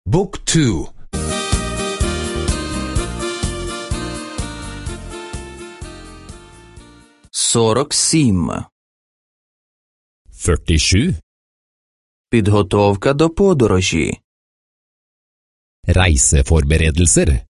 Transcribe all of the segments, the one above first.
Book 2. 47. 47. Підготовка до подорожі. Reiseforberedelser.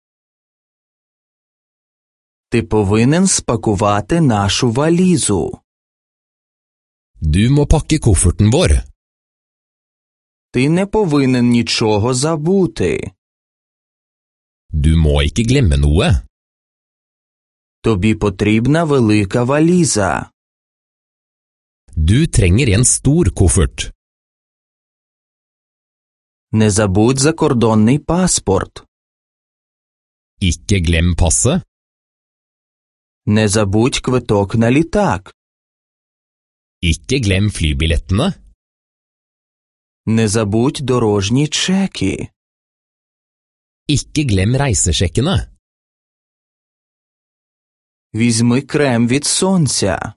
Ти повинен спакувати нашу валізу. Du må pakke kofferten vår. Ти не повинен нічого забути. Du må ikke glemme noe. Тобі потрібна велика валіза. Du trenger en stor koffert. Не забудь закордонний паспорт. Ikke glem passet. Не забудь квиток на літак. Ikke glem flybillettene. Не забудь дорожні чеки. Ikke glem reisesjekkene. Візьми крем від сонця.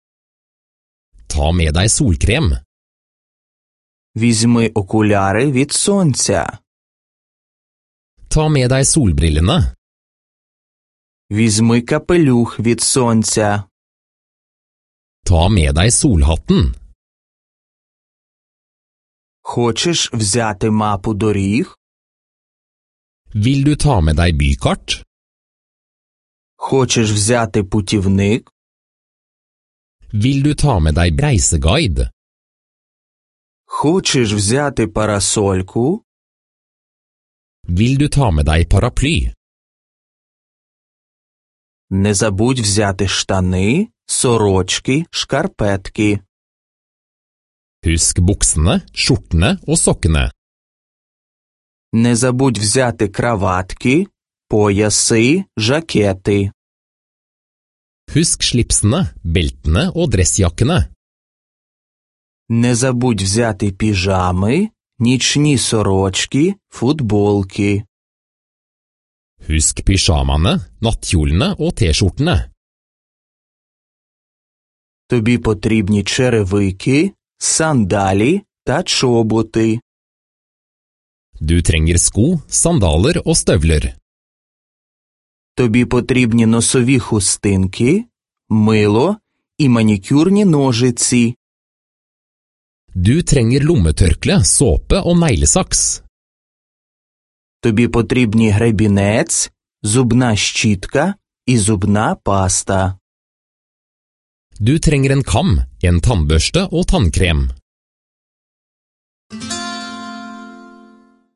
Ta med deg solkrem. Візьми окуляри від сонця. Ta med deg solbrillene. Візьми капелюх від сонця. Ta med deg solhatten. Хочеш взяти мапу доріг? Vil du ta med deg bykart? Хочеш взяти путівник? Vil du ta med deg reiseguide? Хочеш взяти парасольку? Vil du ta med deg paraply? Не забудь взяти штани, сорочки, шкарпетки. Husk buksene, skjortene og sokkene. Не забудь взяти краватки, пояси, жакети. Husk slipsene, beltene og dressjakkene. Не забудь взяти піжами, нічні сорочки, футболки. Husk pyjamaene, nattkjolene og t-skjortene. Тобі потрібні черевики, сандалі та чоботи. Du trenger sko, sandaler og støvler. Тобі потрібні носові хустинки, мило і манікюрні ножиці. Du trenger lommetørkle, såpe og neglesaks. Тобі потрібні гребінець, зубна щітка і зубна паста. Du trenger en kam, en tannbørste og tannkrem.